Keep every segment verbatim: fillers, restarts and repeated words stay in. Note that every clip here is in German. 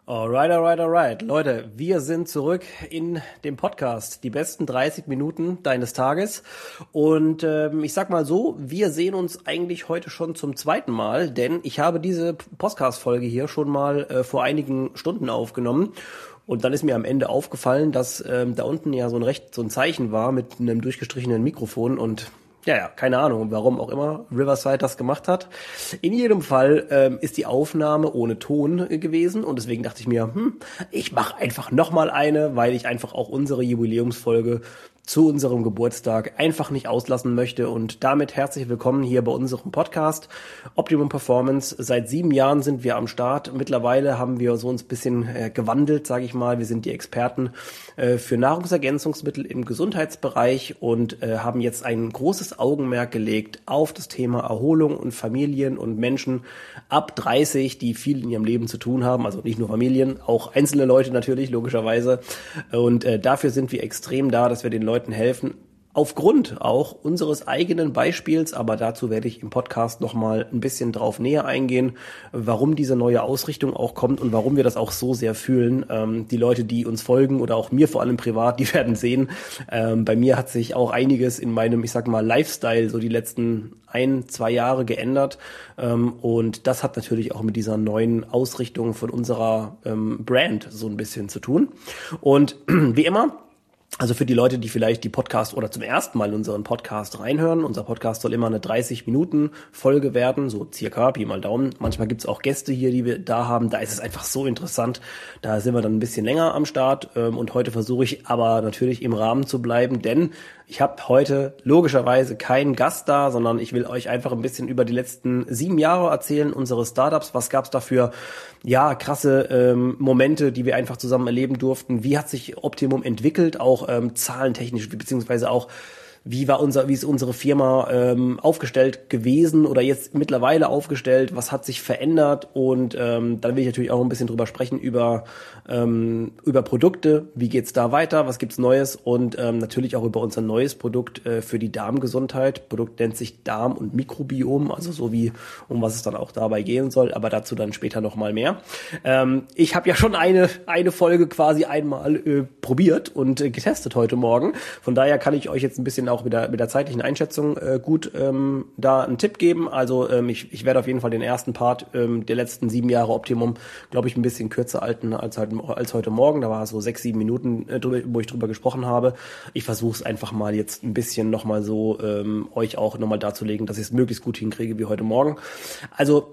Alright, alright, alright. Leute, wir sind zurück in dem Podcast. Die besten dreißig Minuten deines Tages. Und ähm, ich sag mal so, wir sehen uns eigentlich heute schon zum zweiten Mal, denn ich habe diese Podcast-Folge hier schon mal äh, vor einigen Stunden aufgenommen. Und dann ist mir am Ende aufgefallen, dass ähm, da unten ja so ein recht so ein Zeichen war mit einem durchgestrichenen Mikrofon und ja, ja, keine Ahnung, warum auch immer Riverside das gemacht hat. In jedem Fall ähm, ist die Aufnahme ohne Ton äh, gewesen und deswegen dachte ich mir, hm, ich mache einfach nochmal eine, weil ich einfach auch unsere Jubiläumsfolge zu unserem Geburtstag einfach nicht auslassen möchte. Und damit herzlich willkommen hier bei unserem Podcast Optimum Performance. Seit sieben Jahren sind wir am Start. Mittlerweile haben wir so uns ein bisschen äh, gewandelt, sage ich mal. Wir sind die Experten äh, für Nahrungsergänzungsmittel im Gesundheitsbereich und äh, haben jetzt ein großes Augenmerk gelegt auf das Thema Erholung und Familien und Menschen ab dreißig, die viel in ihrem Leben zu tun haben. Also nicht nur Familien, auch einzelne Leute natürlich, logischerweise. Und äh, dafür sind wir extrem da, dass wir den Leuten helfen, aufgrund auch unseres eigenen Beispiels, aber dazu werde ich im Podcast nochmal ein bisschen drauf näher eingehen, warum diese neue Ausrichtung auch kommt und warum wir das auch so sehr fühlen. Ähm, die Leute, die uns folgen oder auch mir vor allem privat, die werden sehen, ähm, bei mir hat sich auch einiges in meinem, ich sag mal, Lifestyle so die letzten ein, zwei Jahre geändert ähm, und das hat natürlich auch mit dieser neuen Ausrichtung von unserer ähm, Brand so ein bisschen zu tun. Und wie immer, also für die Leute, die vielleicht die Podcast oder zum ersten Mal in unseren Podcast reinhören, unser Podcast soll immer eine dreißig Minuten Folge werden, so circa, Pi mal Daumen. Manchmal gibt's auch Gäste hier, die wir da haben, da ist es einfach so interessant, da sind wir dann ein bisschen länger am Start und heute versuche ich aber natürlich im Rahmen zu bleiben, denn ich habe heute logischerweise keinen Gast da, sondern ich will euch einfach ein bisschen über die letzten sieben Jahre erzählen, unsere Startups, was gab's da für ja, krasse ähm, Momente, die wir einfach zusammen erleben durften, wie hat sich Optimum entwickelt, auch ähm, zahlentechnisch, beziehungsweise auch wie war unser, wie ist unsere Firma ähm, aufgestellt gewesen oder jetzt mittlerweile aufgestellt, was hat sich verändert und ähm, dann will ich natürlich auch ein bisschen drüber sprechen über ähm, über Produkte, wie geht's da weiter, was gibt's Neues und ähm, natürlich auch über unser neues Produkt äh, für die Darmgesundheit. Produkt nennt sich Darm- und Mikrobiom, also so wie um was es dann auch dabei gehen soll, aber dazu dann später nochmal mehr. Ähm, ich habe ja schon eine eine Folge quasi einmal äh, probiert und äh, getestet heute Morgen, von daher kann ich euch jetzt ein bisschen auch mit der, mit der zeitlichen Einschätzung äh, gut ähm, da einen Tipp geben. Also ähm, ich, ich werde auf jeden Fall den ersten Part ähm, der letzten sieben Jahre Optimum, glaube ich, ein bisschen kürzer halten als, halt, als heute Morgen. Da war es so sechs, sieben Minuten, äh, drüber, wo ich drüber gesprochen habe. Ich versuche es einfach mal jetzt ein bisschen nochmal so ähm, euch auch nochmal darzulegen, dass ich es möglichst gut hinkriege wie heute Morgen. Also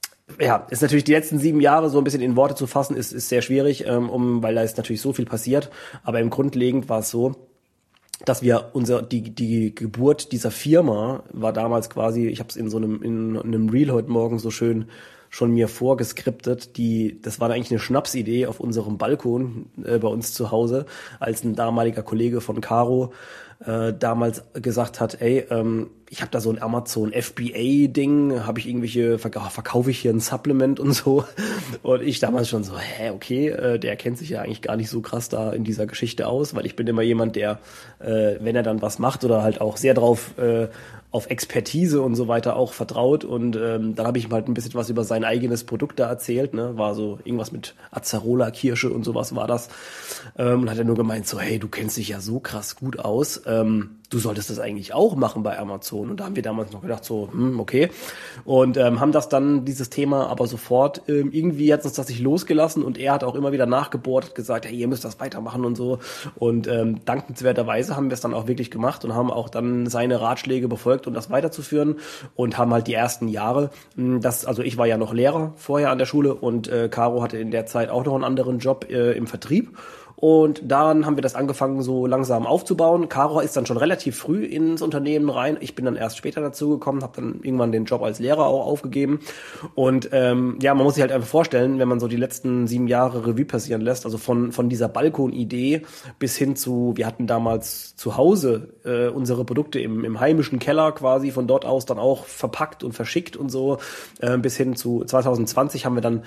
ja, ist natürlich die letzten sieben Jahre so ein bisschen in Worte zu fassen, ist, ist sehr schwierig, ähm, um, weil da ist natürlich so viel passiert. Aber im Grundlegend war es so, dass wir unser die die Geburt dieser Firma war damals quasi, ich habe es in so einem in einem Reel heute Morgen so schön schon mir vorgeskriptet, die das war eigentlich eine Schnapsidee auf unserem Balkon äh, bei uns zu Hause, als ein damaliger Kollege von Caro äh, damals gesagt hat, ey, ähm, ich habe da so ein Amazon F B A-Ding, habe ich irgendwelche, verkau- verkaufe ich hier ein Supplement und so. Und ich damals schon so, hä, okay, äh, der kennt sich ja eigentlich gar nicht so krass da in dieser Geschichte aus, weil ich bin immer jemand, der, äh, wenn er dann was macht oder halt auch sehr drauf äh, auf Expertise und so weiter auch vertraut und ähm, dann habe ich ihm halt ein bisschen was über sein eigenes Produkt da erzählt, ne, war so irgendwas mit Acerola Kirsche und sowas war das ähm, und hat er nur gemeint so, hey, du kennst dich ja so krass gut aus, ähm, du solltest das eigentlich auch machen bei Amazon und da haben wir damals noch gedacht so, hm, okay und ähm, haben das dann, dieses Thema aber sofort, ähm, irgendwie hat uns das nicht losgelassen und er hat auch immer wieder nachgebohrt, gesagt, hey, ihr müsst das weitermachen und so und ähm, dankenswerterweise haben wir es dann auch wirklich gemacht und haben auch dann seine Ratschläge befolgt, um das weiterzuführen und haben halt die ersten Jahre, das, also ich war ja noch Lehrer vorher an der Schule und äh, Caro hatte in der Zeit auch noch einen anderen Job äh, im Vertrieb. Und dann haben wir das angefangen, so langsam aufzubauen. Caro ist dann schon relativ früh ins Unternehmen rein. Ich bin dann erst später dazu gekommen, habe dann irgendwann den Job als Lehrer auch aufgegeben. Und ähm, ja, man muss sich halt einfach vorstellen, wenn man so die letzten sieben Jahre Revue passieren lässt, also von von dieser Balkonidee bis hin zu, wir hatten damals zu Hause äh, unsere Produkte im, im heimischen Keller quasi, von dort aus dann auch verpackt und verschickt und so, äh, bis hin zu zwanzig zwanzig haben wir dann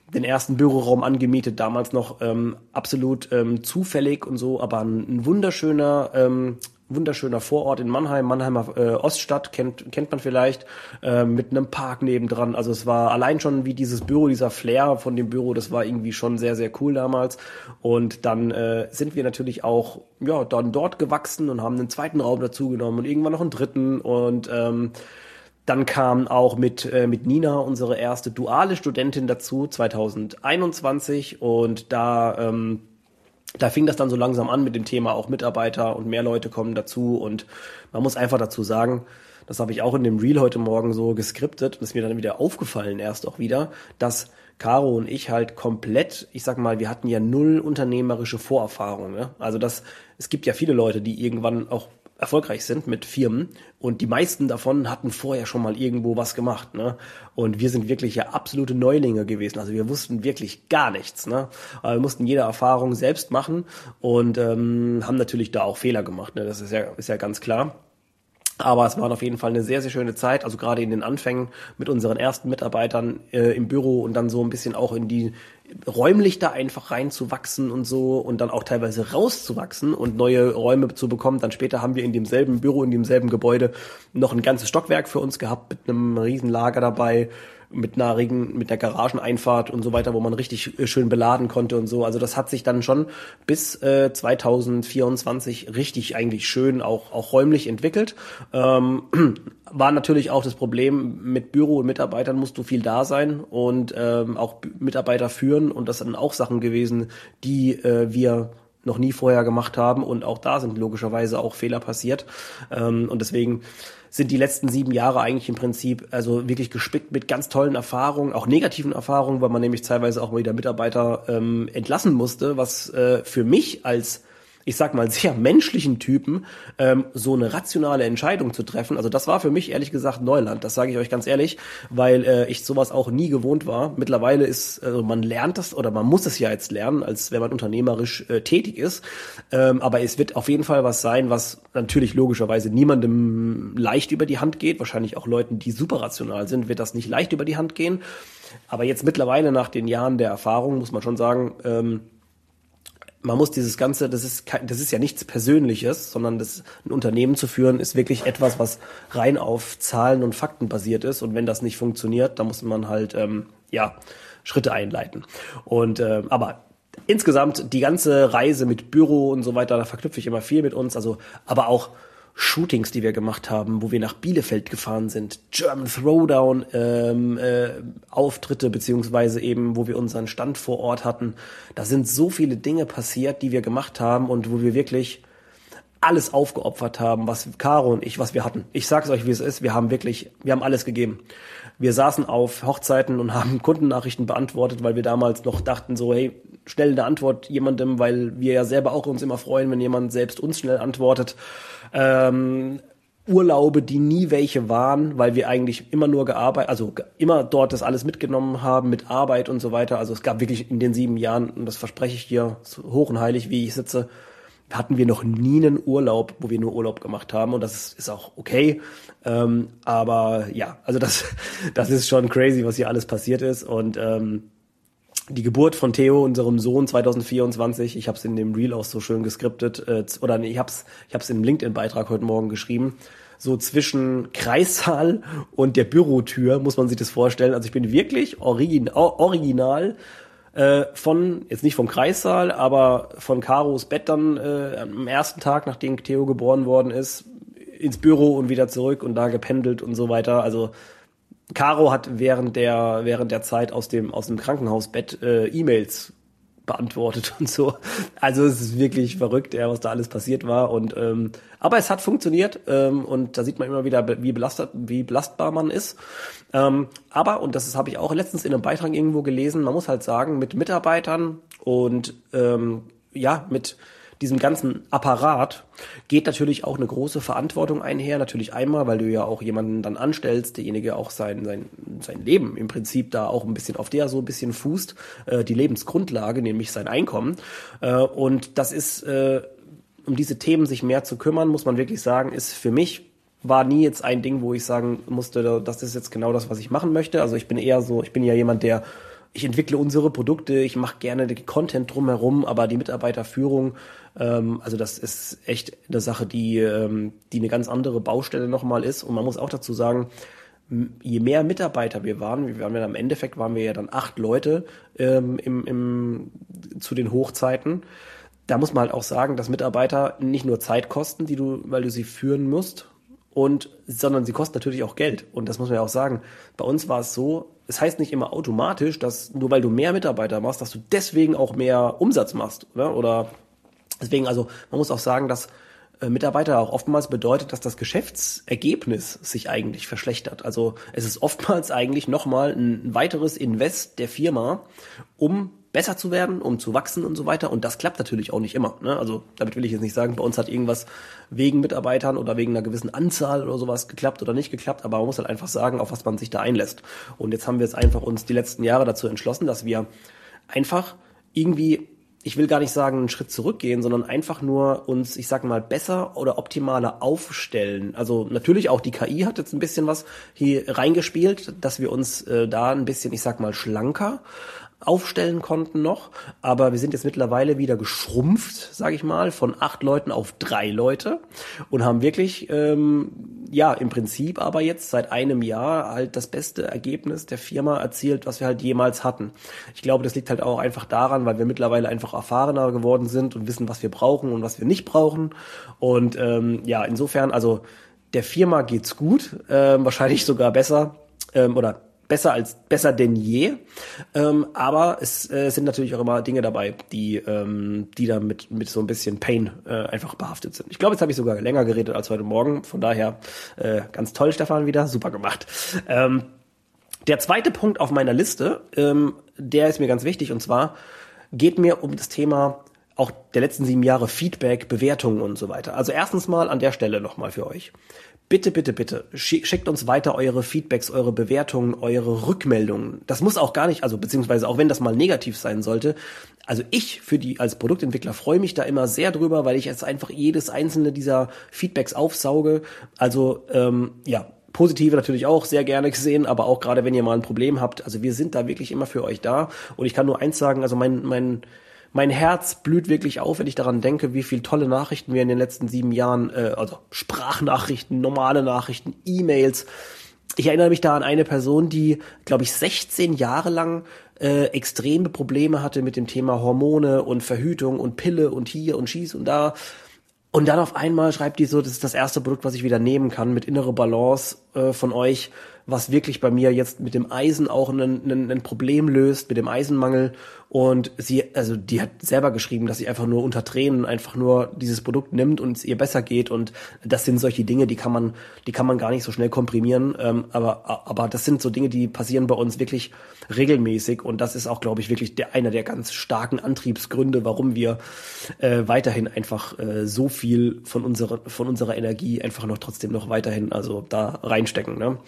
den ersten Büroraum angemietet, damals noch ähm, absolut ähm, zufällig und so, aber ein, ein wunderschöner ähm, wunderschöner Vorort in Mannheim, Mannheimer äh, Oststadt, kennt kennt man vielleicht, äh, mit einem Park nebendran. Also es war allein schon wie dieses Büro, dieser Flair von dem Büro, das war irgendwie schon sehr, sehr cool damals. Und dann äh, sind wir natürlich auch ja dann dort gewachsen und haben einen zweiten Raum dazu genommen und irgendwann noch einen dritten und ähm, dann kam auch mit äh, mit Nina unsere erste duale Studentin dazu, zwanzig einundzwanzig, und da ähm, da fing das dann so langsam an mit dem Thema auch Mitarbeiter und mehr Leute kommen dazu, und man muss einfach dazu sagen, das habe ich auch in dem Reel heute Morgen so geskriptet und ist mir dann wieder aufgefallen erst auch wieder, dass Caro und ich halt komplett, ich sag mal, wir hatten ja null unternehmerische Vorerfahrung, ne? Also das, es gibt ja viele Leute, die irgendwann auch erfolgreich sind mit Firmen, und die meisten davon hatten vorher schon mal irgendwo was gemacht, ne? Und wir sind wirklich ja absolute Neulinge gewesen, also wir wussten wirklich gar nichts, ne? Aber wir mussten jede Erfahrung selbst machen und ähm, haben natürlich da auch Fehler gemacht, ne? Das ist ja ist ja ganz klar. Aber es war auf jeden Fall eine sehr, sehr schöne Zeit, also gerade in den Anfängen mit unseren ersten Mitarbeitern äh, im Büro und dann so ein bisschen auch in die räumlich da einfach reinzuwachsen und so und dann auch teilweise rauszuwachsen und neue Räume zu bekommen. Dann später haben wir in demselben Büro, in demselben Gebäude noch ein ganzes Stockwerk für uns gehabt mit einem riesen Lager dabei, mit einer Regen, mit der Garageneinfahrt und so weiter, wo man richtig schön beladen konnte und so. Also das hat sich dann schon bis äh, zwanzig vierundzwanzig richtig eigentlich schön auch auch räumlich entwickelt. Ähm, war natürlich auch das Problem, mit Büro und Mitarbeitern musst du viel da sein und ähm, auch Mitarbeiter führen, und das sind auch Sachen gewesen, die äh, wir noch nie vorher gemacht haben, und auch da sind logischerweise auch Fehler passiert, ähm, und deswegen sind die letzten sieben Jahre eigentlich im Prinzip also wirklich gespickt mit ganz tollen Erfahrungen, auch negativen Erfahrungen, weil man nämlich teilweise auch mal wieder Mitarbeiter ähm, entlassen musste, was äh, für mich als, ich sag mal, sehr menschlichen Typen ähm, so eine rationale Entscheidung zu treffen. Also das war für mich ehrlich gesagt Neuland, das sage ich euch ganz ehrlich, weil äh, ich sowas auch nie gewohnt war. Mittlerweile ist, also man lernt das oder man muss es ja jetzt lernen, als wenn man unternehmerisch äh, tätig ist. Ähm, aber es wird auf jeden Fall was sein, was natürlich logischerweise niemandem leicht über die Hand geht. Wahrscheinlich auch Leuten, die super rational sind, wird das nicht leicht über die Hand gehen. Aber jetzt mittlerweile nach den Jahren der Erfahrung muss man schon sagen, ähm, man muss dieses Ganze, das ist kein, das ist ja nichts Persönliches, sondern das, ein Unternehmen zu führen, ist wirklich etwas, was rein auf Zahlen und Fakten basiert ist. Und wenn das nicht funktioniert, dann muss man halt ähm, ja Schritte einleiten. Und äh, aber insgesamt die ganze Reise mit Büro und so weiter, da verknüpfe ich immer viel mit uns. Also aber auch Shootings, die wir gemacht haben, wo wir nach Bielefeld gefahren sind, German Throwdown, ähm, äh, Auftritte, beziehungsweise eben, wo wir unseren Stand vor Ort hatten. Da sind so viele Dinge passiert, die wir gemacht haben und wo wir wirklich alles aufgeopfert haben, was Caro und ich, was wir hatten. Ich sag's euch, wie es ist. Wir haben wirklich, wir haben alles gegeben. Wir saßen auf Hochzeiten und haben Kundennachrichten beantwortet, weil wir damals noch dachten so, hey, schnell eine Antwort jemandem, weil wir ja selber auch uns immer freuen, wenn jemand selbst uns schnell antwortet. Ähm, Urlaube, die nie welche waren, weil wir eigentlich immer nur gearbeitet, also immer dort das alles mitgenommen haben mit Arbeit und so weiter. Also es gab wirklich in den sieben Jahren, und das verspreche ich dir, so hoch und heilig, wie ich sitze, hatten wir noch nie einen Urlaub, wo wir nur Urlaub gemacht haben, und das ist, ist auch okay. Ähm, aber ja, also das, das ist schon crazy, was hier alles passiert ist. Und ähm, die Geburt von Theo, unserem Sohn, zwanzig vierundzwanzig, ich habe es in dem Reel auch so schön geskriptet, äh, oder nee, ich habe es ich hab's im LinkedIn-Beitrag heute Morgen geschrieben, so zwischen Kreissaal und der Bürotür, muss man sich das vorstellen. Also ich bin wirklich origin, original äh, von, jetzt nicht vom Kreissaal, aber von Caros Bett dann äh, am ersten Tag, nachdem Theo geboren worden ist, ins Büro und wieder zurück und da gependelt und so weiter. Also Caro hat während der während der Zeit aus dem aus dem Krankenhausbett äh, E-Mails beantwortet und so. Also es ist wirklich verrückt, ja, was da alles passiert war. Und ähm, aber es hat funktioniert, ähm, und da sieht man immer wieder, wie belastet, wie belastbar man ist. Ähm, aber, und das habe ich auch letztens in einem Beitrag irgendwo gelesen, man muss halt sagen, mit Mitarbeitern und ähm, ja, mit diesem ganzen Apparat geht natürlich auch eine große Verantwortung einher. Natürlich einmal, weil du ja auch jemanden dann anstellst, derjenige auch sein sein sein Leben im Prinzip da auch ein bisschen auf der so ein bisschen fußt, äh, die Lebensgrundlage, nämlich sein Einkommen. Äh, und das ist, äh, um diese Themen sich mehr zu kümmern, muss man wirklich sagen, ist für mich war nie jetzt ein Ding, wo ich sagen musste, das ist jetzt genau das, was ich machen möchte. Also ich bin eher so, ich bin ja jemand, der ich entwickle unsere Produkte, ich mache gerne den Content drumherum, aber die Mitarbeiterführung, ähm, also das ist echt eine Sache, die, ähm, die eine ganz andere Baustelle nochmal ist. Und man muss auch dazu sagen, je mehr Mitarbeiter wir waren, wir waren ja im Endeffekt waren wir ja dann acht Leute ähm, im, im, zu den Hochzeiten. Da muss man halt auch sagen, dass Mitarbeiter nicht nur Zeit kosten, die du, weil du sie führen musst, und sondern sie kosten natürlich auch Geld. Und das muss man ja auch sagen. Bei uns war es so, es heißt nicht immer automatisch, dass nur weil du mehr Mitarbeiter machst, dass du deswegen auch mehr Umsatz machst, oder? Oder deswegen, also man muss auch sagen, dass äh, Mitarbeiter auch oftmals bedeutet, dass das Geschäftsergebnis sich eigentlich verschlechtert. Also es ist oftmals eigentlich nochmal ein weiteres Invest der Firma, um besser zu werden, um zu wachsen und so weiter. Und das klappt natürlich auch nicht immer. Ne? Also damit will ich jetzt nicht sagen, bei uns hat irgendwas wegen Mitarbeitern oder wegen einer gewissen Anzahl oder sowas geklappt oder nicht geklappt. Aber man muss halt einfach sagen, auf was man sich da einlässt. Und jetzt haben wir jetzt einfach uns die letzten Jahre dazu entschlossen, dass wir einfach irgendwie, ich will gar nicht sagen, einen Schritt zurückgehen, sondern einfach nur uns, ich sag mal, besser oder optimaler aufstellen. Also natürlich auch die K I hat jetzt ein bisschen was hier reingespielt, dass wir uns äh, da ein bisschen, ich sag mal, schlanker aufstellen konnten noch, aber wir sind jetzt mittlerweile wieder geschrumpft, sage ich mal, von acht Leuten auf drei Leute und haben wirklich, ähm, ja, im Prinzip aber jetzt seit einem Jahr halt das beste Ergebnis der Firma erzielt, was wir halt jemals hatten. Ich glaube, das liegt halt auch einfach daran, weil wir mittlerweile einfach erfahrener geworden sind und wissen, was wir brauchen und was wir nicht brauchen. Und ähm, ja, insofern, also der Firma geht's gut, ähm, wahrscheinlich sogar besser ähm, oder besser als besser denn je, ähm, aber es äh, sind natürlich auch immer Dinge dabei, die ähm, die da mit mit so ein bisschen Pain äh, einfach behaftet sind. Ich glaube, jetzt habe ich sogar länger geredet als heute Morgen, von daher äh, ganz toll, Stefan, wieder super gemacht. Ähm, der zweite Punkt auf meiner Liste, ähm, der ist mir ganz wichtig, und zwar geht mir um das Thema auch der letzten sieben Jahre Feedback, Bewertungen und so weiter. Also erstens mal an der Stelle nochmal für euch. Bitte, bitte, bitte, schickt uns weiter eure Feedbacks, eure Bewertungen, eure Rückmeldungen. Das muss auch gar nicht, also beziehungsweise auch wenn das mal negativ sein sollte. Also ich für die als Produktentwickler freue mich da immer sehr drüber, weil ich jetzt einfach jedes einzelne dieser Feedbacks aufsauge. Also ähm, ja, positive natürlich auch sehr gerne gesehen, aber auch gerade wenn ihr mal ein Problem habt. Also wir sind da wirklich immer für euch da. Und ich kann nur eins sagen, also mein mein Mein Herz blüht wirklich auf, wenn ich daran denke, wie viele tolle Nachrichten wir in den letzten sieben Jahren, äh, also Sprachnachrichten, normale Nachrichten, E-Mails. Ich erinnere mich da an eine Person, die, glaube ich, sechzehn Jahre lang äh, extreme Probleme hatte mit dem Thema Hormone und Verhütung und Pille und hier und schieß und da. Und dann auf einmal schreibt die so, das ist das erste Produkt, was ich wieder nehmen kann, mit innere Balance äh, von euch, was wirklich bei mir jetzt mit dem Eisen auch ein Problem löst, mit dem Eisenmangel. Und sie, also die hat selber geschrieben, dass sie einfach nur unter Tränen einfach nur dieses Produkt nimmt und es ihr besser geht. Und das sind solche Dinge, die kann man, die kann man gar nicht so schnell komprimieren. Ähm, aber, aber das sind so Dinge, die passieren bei uns wirklich regelmäßig. Und das ist auch, glaube ich, wirklich der, einer der ganz starken Antriebsgründe, warum wir äh, weiterhin einfach äh, so viel von unserer, von unserer Energie einfach noch trotzdem noch weiterhin, also da reinstecken, ne?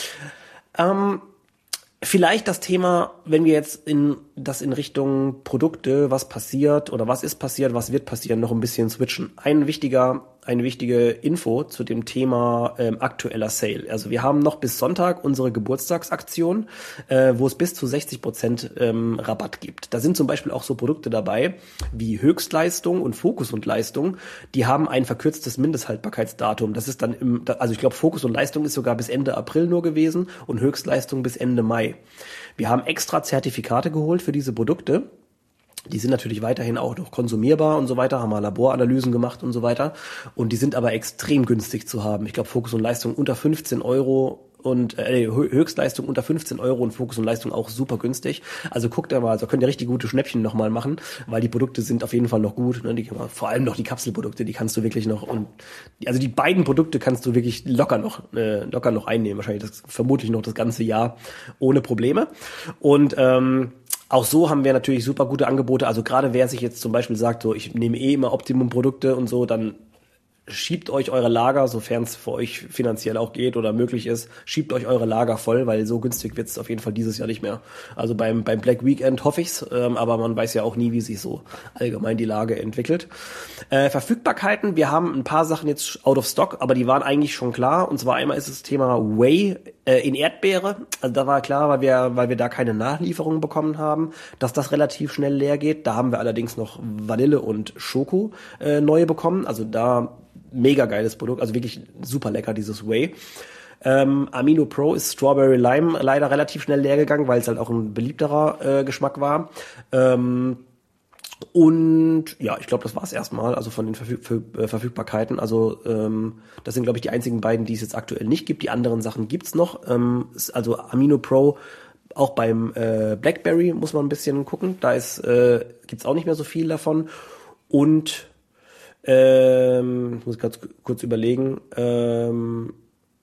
Ähm, vielleicht das Thema, wenn wir jetzt in das in Richtung Produkte, was passiert oder was ist passiert, was wird passieren, noch ein bisschen switchen. Ein wichtiger, eine wichtige Info zu dem Thema ähm, aktueller Sale. Also wir haben noch bis Sonntag unsere Geburtstagsaktion, äh, wo es bis zu sechzig Prozent ähm, Rabatt gibt. Da sind zum Beispiel auch so Produkte dabei wie Höchstleistung und Fokus und Leistung. Die haben ein verkürztes Mindesthaltbarkeitsdatum. Das ist dann im, also ich glaube, Fokus und Leistung ist sogar bis Ende April nur gewesen und Höchstleistung bis Ende Mai. Wir haben extra Zertifikate geholt für diese Produkte. Die sind natürlich weiterhin auch noch konsumierbar und so weiter, haben mal Laboranalysen gemacht und so weiter. Und die sind aber extrem günstig zu haben. Ich glaube, Fokus und Leistung unter fünfzehn Euro und äh, Höchstleistung unter fünfzehn Euro und Fokus und Leistung auch super günstig. Also guckt da mal, also könnt ihr richtig gute Schnäppchen nochmal machen, weil die Produkte sind auf jeden Fall noch gut. Ne? Die, vor allem noch die Kapselprodukte, die kannst du wirklich noch, und also die beiden Produkte kannst du wirklich locker noch äh, locker noch einnehmen. Wahrscheinlich das vermutlich noch das ganze Jahr ohne Probleme. Und ähm, auch so haben wir natürlich super gute Angebote. Also gerade wer sich jetzt zum Beispiel sagt, so ich nehme eh immer Optimum-Produkte und so, dann schiebt euch eure Lager, sofern es für euch finanziell auch geht oder möglich ist, schiebt euch eure Lager voll, weil so günstig wird es auf jeden Fall dieses Jahr nicht mehr. Also beim beim Black Weekend hoffe ich's, ähm, aber man weiß ja auch nie, wie sich so allgemein die Lage entwickelt. Äh, Verfügbarkeiten, wir haben ein paar Sachen jetzt out of stock, aber die waren eigentlich schon klar. Und zwar einmal ist das Thema Whey Äh, in Erdbeere, also da war klar, weil wir, weil wir da keine Nachlieferung bekommen haben, dass das relativ schnell leer geht. Da haben wir allerdings noch Vanille und Schoko äh, neue bekommen. Also da mega geiles Produkt, also wirklich super lecker, dieses Whey. Ähm, Amino Pro ist Strawberry Lime leider relativ schnell leer gegangen, weil es halt auch ein beliebterer äh, Geschmack war. Ähm, Und ja, ich glaube, das war's erstmal, also von den Verfüg Ver Verfügbarkeiten. Also ähm, das sind, glaube ich, die einzigen beiden, die es jetzt aktuell nicht gibt. Die anderen Sachen gibt's noch. Ähm, also Amino Pro, auch beim äh, BlackBerry muss man ein bisschen gucken. Da ist äh, gibt's auch nicht mehr so viel davon. Und ähm, ich muss ganz kurz überlegen. Ähm,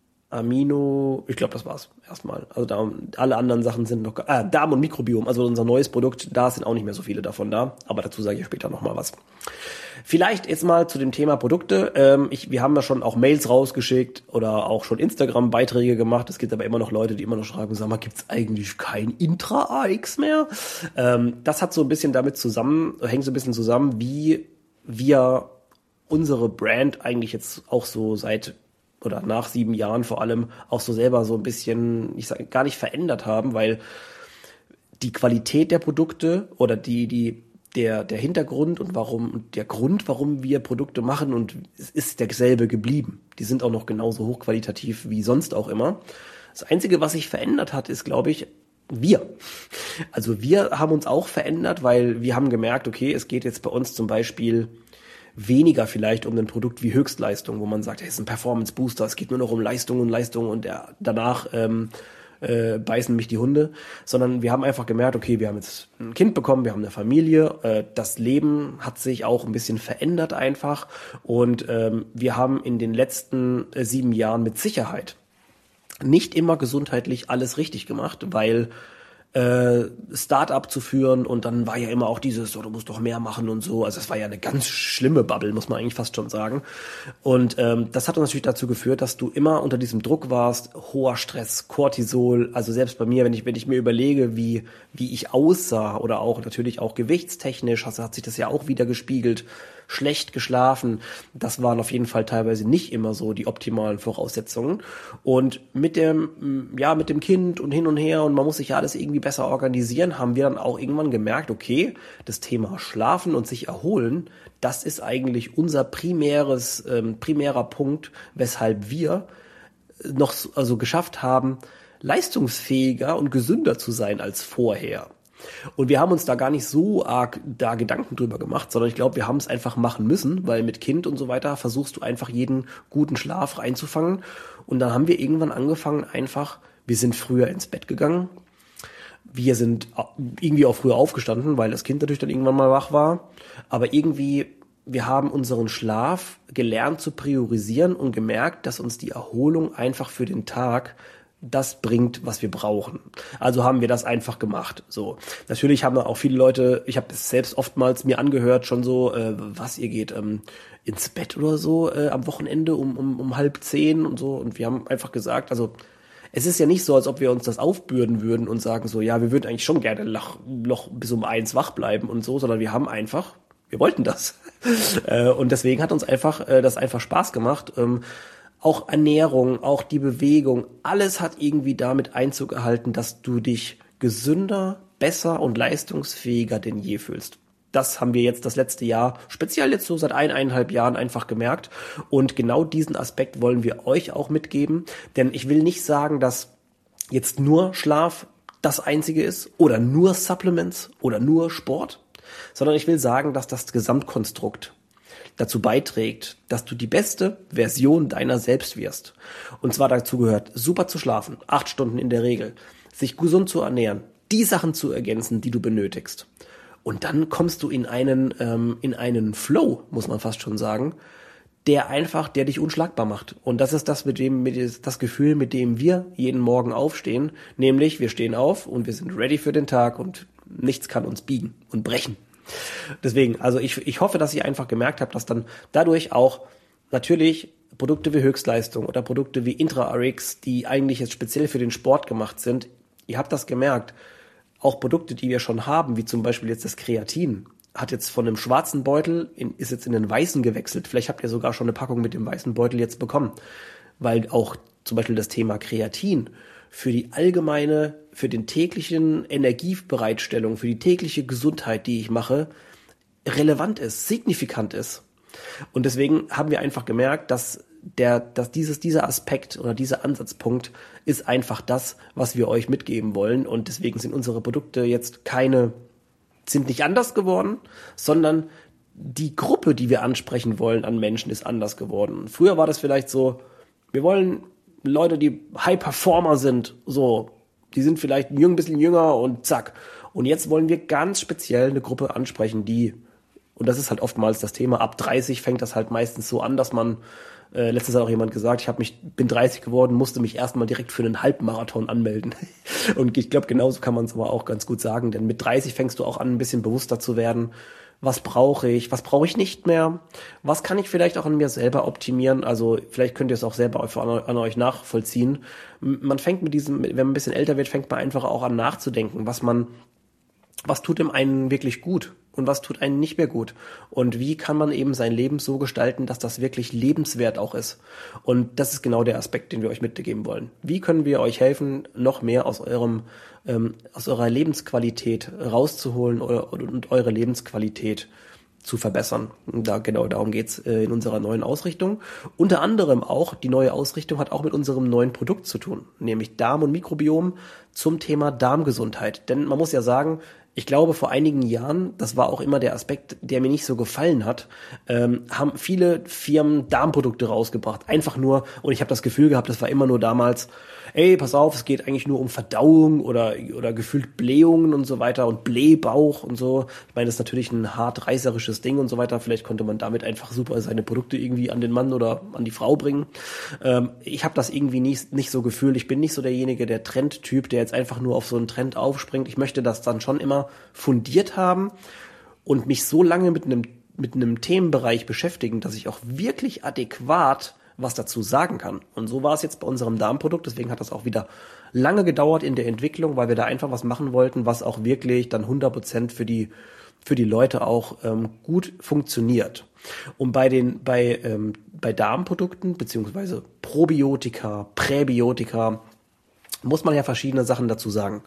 Amino, ich glaube, das war's erstmal. Also da, alle anderen Sachen sind noch, ah, Darm- und Mikrobiom, also unser neues Produkt, da sind auch nicht mehr so viele davon da, aber dazu sage ich später nochmal was. Vielleicht jetzt mal zu dem Thema Produkte. Ähm, ich, wir haben ja schon auch Mails rausgeschickt oder auch schon Instagram-Beiträge gemacht. Es gibt aber immer noch Leute, die immer noch schreiben, sag mal, gibt's eigentlich kein Intra-A X mehr? Ähm, das hat so ein bisschen damit zusammen, hängt so ein bisschen zusammen, wie wir unsere Brand eigentlich jetzt auch so seit oder nach sieben Jahren vor allem auch so selber so ein bisschen, ich sage gar nicht verändert haben, weil die Qualität der Produkte oder die, die, der, der Hintergrund und warum, der Grund, warum wir Produkte machen und es ist derselbe geblieben. Die sind auch noch genauso hochqualitativ wie sonst auch immer. Das Einzige, was sich verändert hat, ist, glaube ich, wir. Also wir haben uns auch verändert, weil wir haben gemerkt, okay, es geht jetzt bei uns zum Beispiel weniger vielleicht um ein Produkt wie Höchstleistung, wo man sagt, hey, es ist ein Performance Booster, es geht nur noch um Leistung und Leistung und der, danach ähm, äh, beißen mich die Hunde, sondern wir haben einfach gemerkt, okay, wir haben jetzt ein Kind bekommen, wir haben eine Familie, äh, das Leben hat sich auch ein bisschen verändert einfach und ähm, wir haben in den letzten äh, sieben Jahren mit Sicherheit nicht immer gesundheitlich alles richtig gemacht, weil äh, Start-up zu führen und dann war ja immer auch dieses, so, du musst doch mehr machen und so, also es war ja eine ganz schlimme Bubble, muss man eigentlich fast schon sagen und ähm, das hat uns natürlich dazu geführt, dass du immer unter diesem Druck warst, hoher Stress, Cortisol, also selbst bei mir, wenn ich wenn ich mir überlege, wie wie ich aussah oder auch natürlich auch gewichtstechnisch, hat, hat sich das ja auch wieder gespiegelt, schlecht geschlafen, das waren auf jeden Fall teilweise nicht immer so die optimalen Voraussetzungen und mit dem, ja, mit dem Kind und hin und her und man muss sich ja alles irgendwie besser organisieren, haben wir dann auch irgendwann gemerkt, okay, das Thema Schlafen und sich erholen, das ist eigentlich unser primäres, ähm, primärer Punkt, weshalb wir noch also geschafft haben, leistungsfähiger und gesünder zu sein als vorher. Und wir haben uns da gar nicht so arg da Gedanken drüber gemacht, sondern ich glaube, wir haben es einfach machen müssen, weil mit Kind und so weiter versuchst du einfach jeden guten Schlaf reinzufangen. Und dann haben wir irgendwann angefangen einfach, wir sind früher ins Bett gegangen, wir sind irgendwie auch früher aufgestanden, weil das Kind natürlich dann irgendwann mal wach war, aber irgendwie, wir haben unseren Schlaf gelernt zu priorisieren und gemerkt, dass uns die Erholung einfach für den Tag das bringt, was wir brauchen. Also haben wir das einfach gemacht. So, natürlich haben da auch viele Leute, ich habe es selbst oftmals mir angehört, schon so, äh, was ihr geht ähm, ins Bett oder so äh, am Wochenende um, um um halb zehn und so. Und wir haben einfach gesagt, also es ist ja nicht so, als ob wir uns das aufbürden würden und sagen so, ja, wir würden eigentlich schon gerne noch, noch bis um eins wach bleiben und so, sondern wir haben einfach, wir wollten das. äh, und deswegen hat uns einfach äh, das einfach Spaß gemacht. Ähm, Auch Ernährung, auch die Bewegung, alles hat irgendwie damit Einzug gehalten, dass du dich gesünder, besser und leistungsfähiger denn je fühlst. Das haben wir jetzt das letzte Jahr, speziell jetzt so seit eineinhalb Jahren einfach gemerkt. Und genau diesen Aspekt wollen wir euch auch mitgeben. Denn ich will nicht sagen, dass jetzt nur Schlaf das Einzige ist oder nur Supplements oder nur Sport, sondern ich will sagen, dass das Gesamtkonstrukt dazu beiträgt, dass du die beste Version deiner selbst wirst. Und zwar dazu gehört, super zu schlafen, acht Stunden in der Regel, sich gesund zu ernähren, die Sachen zu ergänzen, die du benötigst. Und dann kommst du in einen, ähm, in einen Flow, muss man fast schon sagen, der einfach, der dich unschlagbar macht. Und das ist das mit dem, mit das Gefühl, mit dem wir jeden Morgen aufstehen, nämlich wir stehen auf und wir sind ready für den Tag und nichts kann uns biegen und brechen. Deswegen, also ich, ich hoffe, dass ihr einfach gemerkt habt, dass dann dadurch auch natürlich Produkte wie Höchstleistung oder Produkte wie Intra-R X, die eigentlich jetzt speziell für den Sport gemacht sind, ihr habt das gemerkt, auch Produkte, die wir schon haben, wie zum Beispiel jetzt das Kreatin, hat jetzt von einem schwarzen Beutel, in, ist jetzt in den weißen gewechselt. Vielleicht habt ihr sogar schon eine Packung mit dem weißen Beutel jetzt bekommen, weil auch zum Beispiel das Thema Kreatin für die allgemeine, für den täglichen Energiebereitstellung, für die tägliche Gesundheit, die ich mache, relevant ist, signifikant ist. Und deswegen haben wir einfach gemerkt, dass der, dass dieses, dieser Aspekt oder dieser Ansatzpunkt ist einfach das, was wir euch mitgeben wollen. Und deswegen sind unsere Produkte jetzt keine, sind nicht anders geworden, sondern die Gruppe, die wir ansprechen wollen an Menschen, ist anders geworden. Früher war das vielleicht so, wir wollen Leute, die High Performer sind, so, die sind vielleicht ein bisschen jünger und zack. Und jetzt wollen wir ganz speziell eine Gruppe ansprechen, die, und das ist halt oftmals das Thema, ab dreißig fängt das halt meistens so an, dass man, äh, letztens hat auch jemand gesagt, ich habe mich, bin dreißig geworden, musste mich erstmal direkt für einen Halbmarathon anmelden. Und ich glaube, genauso kann man es aber auch ganz gut sagen, denn mit dreißig fängst du auch an, ein bisschen bewusster zu werden. Was brauche ich? Was brauche ich nicht mehr? Was kann ich vielleicht auch an mir selber optimieren? Also vielleicht könnt ihr es auch selber an euch nachvollziehen. Man fängt mit diesem, wenn man ein bisschen älter wird, fängt man einfach auch an nachzudenken, was man, was tut dem einen wirklich gut und was tut einen nicht mehr gut? Und wie kann man eben sein Leben so gestalten, dass das wirklich lebenswert auch ist? Und das ist genau der Aspekt, den wir euch mitgeben wollen. Wie können wir euch helfen, noch mehr aus eurem ähm, aus eurer Lebensqualität rauszuholen oder, und eure Lebensqualität zu verbessern? Und da genau darum geht's äh, in unserer neuen Ausrichtung. Unter anderem auch, die neue Ausrichtung hat auch mit unserem neuen Produkt zu tun, nämlich Darm- und Mikrobiom zum Thema Darmgesundheit. Denn man muss ja sagen, ich glaube, vor einigen Jahren, das war auch immer der Aspekt, der mir nicht so gefallen hat, ähm, haben viele Firmen Darmprodukte rausgebracht. Einfach nur, und ich habe das Gefühl gehabt, das war immer nur damals, ey, pass auf, es geht eigentlich nur um Verdauung oder oder gefühlt Blähungen und so weiter und Blähbauch und so. Ich meine, das ist natürlich ein hart reißerisches Ding und so weiter. Vielleicht konnte man damit einfach super seine Produkte irgendwie an den Mann oder an die Frau bringen. Ähm, ich habe das irgendwie nicht, nicht so gefühlt. Ich bin nicht so derjenige, der Trendtyp, der jetzt einfach nur auf so einen Trend aufspringt. Ich möchte das dann schon immer fundiert haben und mich so lange mit einem mit einem Themenbereich beschäftigen, dass ich auch wirklich adäquat was dazu sagen kann. Und so war es jetzt bei unserem Darmprodukt. Deswegen hat das auch wieder lange gedauert in der Entwicklung, weil wir da einfach was machen wollten, was auch wirklich dann hundert Prozent für die für die Leute auch ähm, gut funktioniert. Und bei den bei ähm, bei Darmprodukten beziehungsweise Probiotika, Präbiotika muss man ja verschiedene Sachen dazu sagen.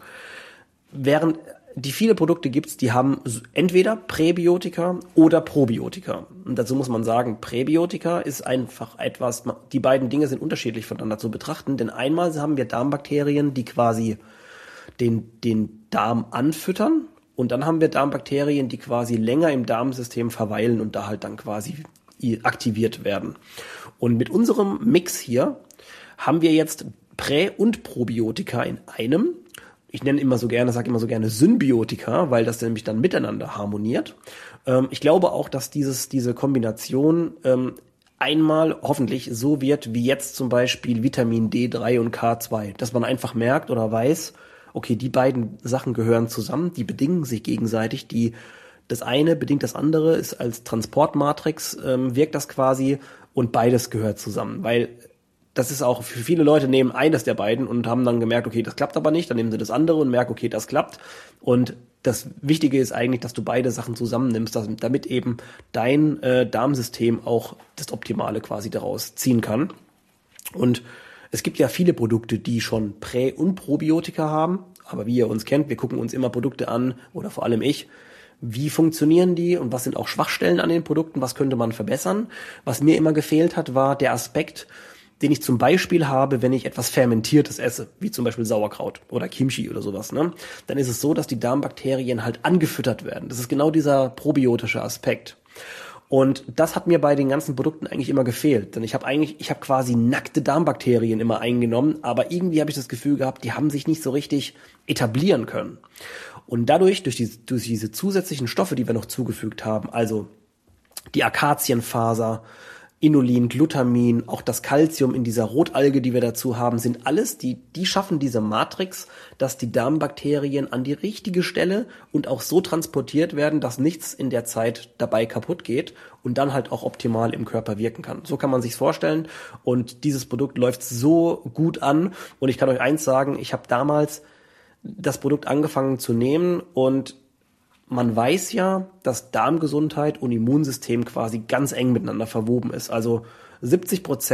Während die viele Produkte gibt's, die haben entweder Präbiotika oder Probiotika. Und dazu muss man sagen, Präbiotika ist einfach etwas, die beiden Dinge sind unterschiedlich voneinander zu betrachten, denn einmal haben wir Darmbakterien, die quasi den, den Darm anfüttern, und dann haben wir Darmbakterien, die quasi länger im Darmsystem verweilen und da halt dann quasi aktiviert werden. Und mit unserem Mix hier haben wir jetzt Prä- und Probiotika in einem. Ich nenne immer so gerne, sage immer so gerne Symbiotika, weil das nämlich dann miteinander harmoniert. Ähm, ich glaube auch, dass dieses diese Kombination ähm, einmal hoffentlich so wird, wie jetzt zum Beispiel Vitamin D drei und K zwei, dass man einfach merkt oder weiß, okay, die beiden Sachen gehören zusammen, die bedingen sich gegenseitig, die das eine bedingt das andere, ist als Transportmatrix, ähm, wirkt das quasi, und beides gehört zusammen, weil das ist auch für viele Leute, nehmen eines der beiden und haben dann gemerkt, okay, das klappt aber nicht, dann nehmen sie das andere und merken, okay, das klappt. Und das Wichtige ist eigentlich, dass du beide Sachen zusammennimmst, dass, damit eben dein äh, Darmsystem auch das Optimale quasi daraus ziehen kann. Und es gibt ja viele Produkte, die schon Prä- und Probiotika haben, aber wie ihr uns kennt, wir gucken uns immer Produkte an, oder vor allem ich, wie funktionieren die und was sind auch Schwachstellen an den Produkten, was könnte man verbessern. Was mir immer gefehlt hat, war der Aspekt, den ich zum Beispiel habe, wenn ich etwas Fermentiertes esse, wie zum Beispiel Sauerkraut oder Kimchi oder sowas, ne? Dann ist es so, dass die Darmbakterien halt angefüttert werden. Das ist genau dieser probiotische Aspekt. Und das hat mir bei den ganzen Produkten eigentlich immer gefehlt, denn ich habe eigentlich, ich habe quasi nackte Darmbakterien immer eingenommen, aber irgendwie habe ich das Gefühl gehabt, die haben sich nicht so richtig etablieren können. Und dadurch, durch, die, durch diese zusätzlichen Stoffe, die wir noch zugefügt haben, also die Akazienfaser, Inulin, Glutamin, auch das Calcium in dieser Rotalge, die wir dazu haben, sind alles, die, die schaffen diese Matrix, dass die Darmbakterien an die richtige Stelle und auch so transportiert werden, dass nichts in der Zeit dabei kaputt geht und dann halt auch optimal im Körper wirken kann. So kann man sich's vorstellen, und dieses Produkt läuft so gut an, und ich kann euch eins sagen, ich habe damals das Produkt angefangen zu nehmen, und man weiß ja, dass Darmgesundheit und Immunsystem quasi ganz eng miteinander verwoben ist. Also siebzig Prozent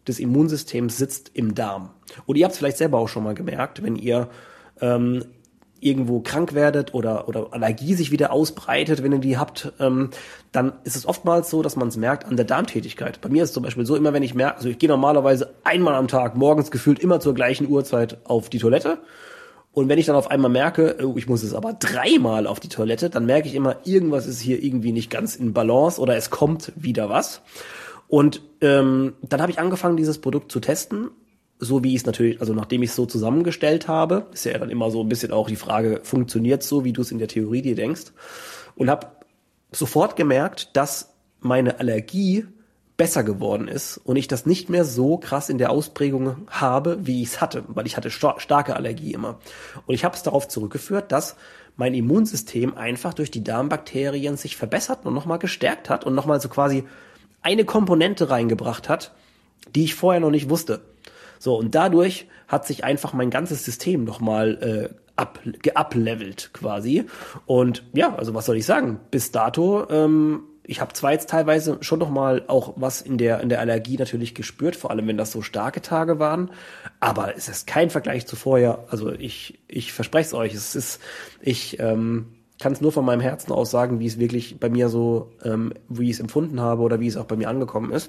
des Immunsystems sitzt im Darm. Und ihr habt es vielleicht selber auch schon mal gemerkt, wenn ihr ähm, irgendwo krank werdet oder oder Allergie sich wieder ausbreitet, wenn ihr die habt, ähm, dann ist es oftmals so, dass man es merkt an der Darmtätigkeit. Bei mir ist es zum Beispiel so, immer wenn ich merke, also ich gehe normalerweise einmal am Tag, morgens gefühlt immer zur gleichen Uhrzeit auf die Toilette. Und wenn ich dann auf einmal merke, oh, ich muss es aber dreimal auf die Toilette, dann merke ich immer, irgendwas ist hier irgendwie nicht ganz in Balance oder es kommt wieder was. Und ähm, dann habe ich angefangen, dieses Produkt zu testen. So wie ich es natürlich, also nachdem ich es so zusammengestellt habe, ist ja dann immer so ein bisschen auch die Frage, funktioniert so, wie du es in der Theorie dir denkst? Und habe sofort gemerkt, dass meine Allergie besser geworden ist und ich das nicht mehr so krass in der Ausprägung habe, wie ich es hatte, weil ich hatte sta- starke Allergie immer. Und ich habe es darauf zurückgeführt, dass mein Immunsystem einfach durch die Darmbakterien sich verbessert und nochmal gestärkt hat und nochmal so quasi eine Komponente reingebracht hat, die ich vorher noch nicht wusste. So, und dadurch hat sich einfach mein ganzes System nochmal äh, up, geuplevelt quasi. Und ja, also was soll ich sagen? Bis dato, ähm, ich habe zwar jetzt teilweise schon nochmal auch was in der in der Allergie natürlich gespürt, vor allem wenn das so starke Tage waren, aber es ist kein Vergleich zu vorher. Also ich ich verspreche es euch, es ist, ich ähm, kann es nur von meinem Herzen aus sagen, wie es wirklich bei mir so, ähm, wie ich es empfunden habe oder wie es auch bei mir angekommen ist.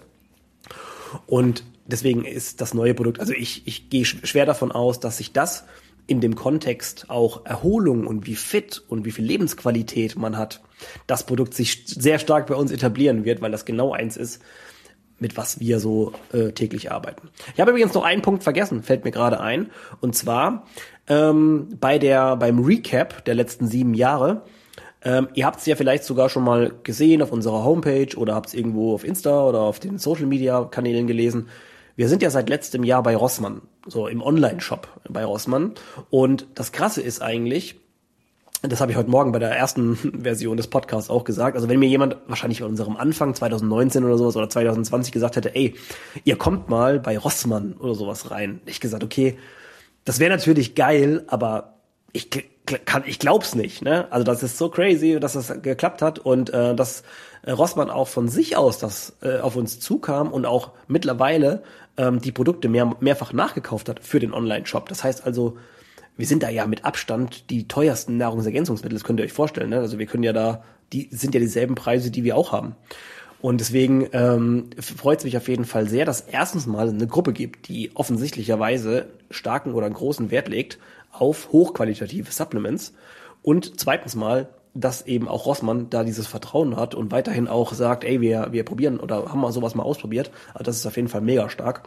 Und deswegen ist das neue Produkt, also ich, ich gehe schwer davon aus, dass sich das in dem Kontext auch Erholung und wie fit und wie viel Lebensqualität man hat, das Produkt sich sehr stark bei uns etablieren wird, weil das genau eins ist, mit was wir so äh, täglich arbeiten. Ich habe übrigens noch einen Punkt vergessen, fällt mir gerade ein, und zwar ähm, bei der beim Recap der letzten sieben Jahre. Ähm, ihr habt es ja vielleicht sogar schon mal gesehen auf unserer Homepage oder habt es irgendwo auf Insta oder auf den Social-Media-Kanälen gelesen. Wir sind ja seit letztem Jahr bei Rossmann, so im Online-Shop bei Rossmann. Und das Krasse ist eigentlich, das habe ich heute Morgen bei der ersten Version des Podcasts auch gesagt, also wenn mir jemand wahrscheinlich bei unserem Anfang zwanzig neunzehn oder sowas oder zwanzig zwanzig gesagt hätte, ey, ihr kommt mal bei Rossmann oder sowas rein, hätte ich gesagt, okay, das wäre natürlich geil, aber ich kann, ich glaub's nicht, ne? Also das ist so crazy, dass das geklappt hat und äh, dass äh, Rossmann auch von sich aus das äh, auf uns zukam und auch mittlerweile ähm, die Produkte mehr, mehrfach nachgekauft hat für den Online-Shop. Das heißt also, wir sind da ja mit Abstand die teuersten Nahrungsergänzungsmittel, das könnt ihr euch vorstellen, ne? Also wir können ja da, die sind ja dieselben Preise, die wir auch haben. Und deswegen ähm, freut es mich auf jeden Fall sehr, dass erstens mal eine Gruppe gibt, die offensichtlicherweise starken oder einen großen Wert legt auf hochqualitative Supplements. Und zweitens mal, dass eben auch Rossmann da dieses Vertrauen hat und weiterhin auch sagt, ey, wir wir probieren oder haben mal sowas mal ausprobiert. Also das ist auf jeden Fall mega stark.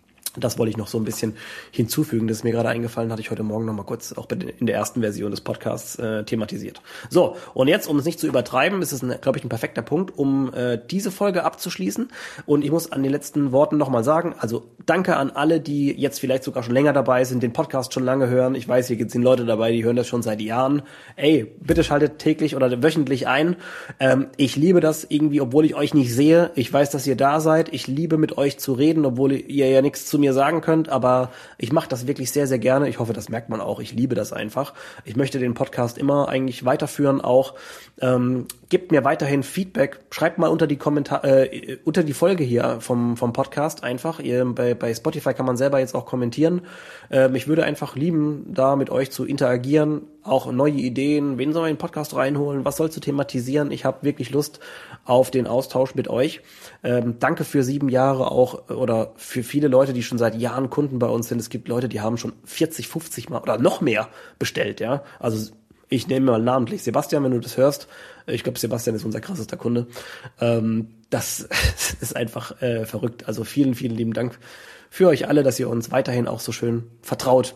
Das wollte ich noch so ein bisschen hinzufügen. Das ist mir gerade eingefallen, hatte ich heute Morgen noch mal kurz auch in der ersten Version des Podcasts äh, thematisiert. So, und jetzt, um es nicht zu übertreiben, ist es, glaube ich, ein perfekter Punkt, um äh, diese Folge abzuschließen. Und ich muss an den letzten Worten noch mal sagen, also danke an alle, die jetzt vielleicht sogar schon länger dabei sind, den Podcast schon lange hören. Ich weiß, hier sind Leute dabei, die hören das schon seit Jahren. Ey, bitte schaltet täglich oder wöchentlich ein. Ähm, ich liebe das irgendwie, obwohl ich euch nicht sehe. Ich weiß, dass ihr da seid. Ich liebe, mit euch zu reden, obwohl ihr ja nichts zu mir sagen könnt, aber ich mache das wirklich sehr, sehr gerne. Ich hoffe, das merkt man auch. Ich liebe das einfach. Ich möchte den Podcast immer eigentlich weiterführen auch. Ähm, gebt mir weiterhin Feedback. Schreibt mal unter die Kommentare, äh, unter die Folge hier vom vom Podcast einfach. Ihr, bei, bei Spotify kann man selber jetzt auch kommentieren. Ähm, ich würde einfach lieben, da mit euch zu interagieren. Auch neue Ideen. Wen soll man in den Podcast reinholen? Was soll zu thematisieren? Ich habe wirklich Lust auf den Austausch mit euch. Ähm, danke für sieben Jahre auch oder für viele Leute, die schon seit Jahren Kunden bei uns sind. Es gibt Leute, die haben schon vierzig, fünfzig Mal oder noch mehr bestellt, ja. Also ich nehme mal namentlich Sebastian, wenn du das hörst. Ich glaube, Sebastian ist unser krassester Kunde. Ähm, das ist einfach äh, verrückt. Also vielen, vielen lieben Dank für euch alle, dass ihr uns weiterhin auch so schön vertraut.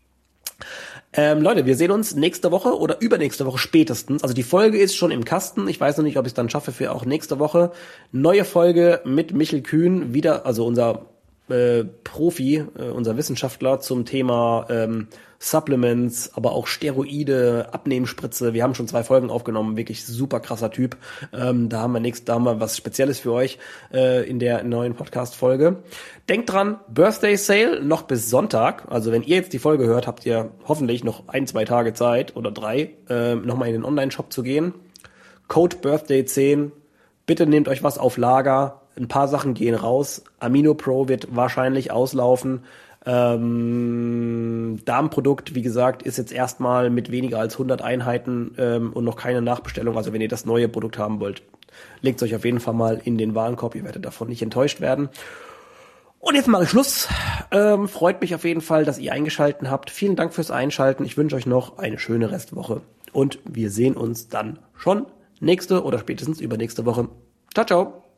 Ähm, Leute, wir sehen uns nächste Woche oder übernächste Woche spätestens. Also die Folge ist schon im Kasten. Ich weiß noch nicht, ob ich es dann schaffe für auch nächste Woche. Neue Folge mit Michel Kühn, wieder, also unser äh, Profi, äh, unser Wissenschaftler zum Thema ähm, Supplements, aber auch Steroide, Abnehmspritze. Wir haben schon zwei Folgen aufgenommen, wirklich super krasser Typ. Ähm, da haben wir nächst, da haben wir was Spezielles für euch äh, in der neuen Podcast-Folge. Denkt dran, Birthday Sale noch bis Sonntag. Also wenn ihr jetzt die Folge hört, habt ihr hoffentlich noch ein, zwei Tage Zeit oder drei, äh, nochmal in den Online-Shop zu gehen. Code Birthday zehn. Bitte nehmt euch was auf Lager. ein paar Sachen gehen raus. Amino Pro wird wahrscheinlich auslaufen. Ähm, Darmprodukt, wie gesagt, ist jetzt erstmal mit weniger als hundert Einheiten ähm, und noch keine Nachbestellung. Also wenn ihr das neue Produkt haben wollt, legt es euch auf jeden Fall mal in den Warenkorb. Ihr werdet davon nicht enttäuscht werden. Und jetzt mache ich Schluss. Ähm, freut mich auf jeden Fall, dass ihr eingeschaltet habt. Vielen Dank fürs Einschalten. Ich wünsche euch noch eine schöne Restwoche. Und wir sehen uns dann schon nächste oder spätestens übernächste Woche. Ciao, ciao.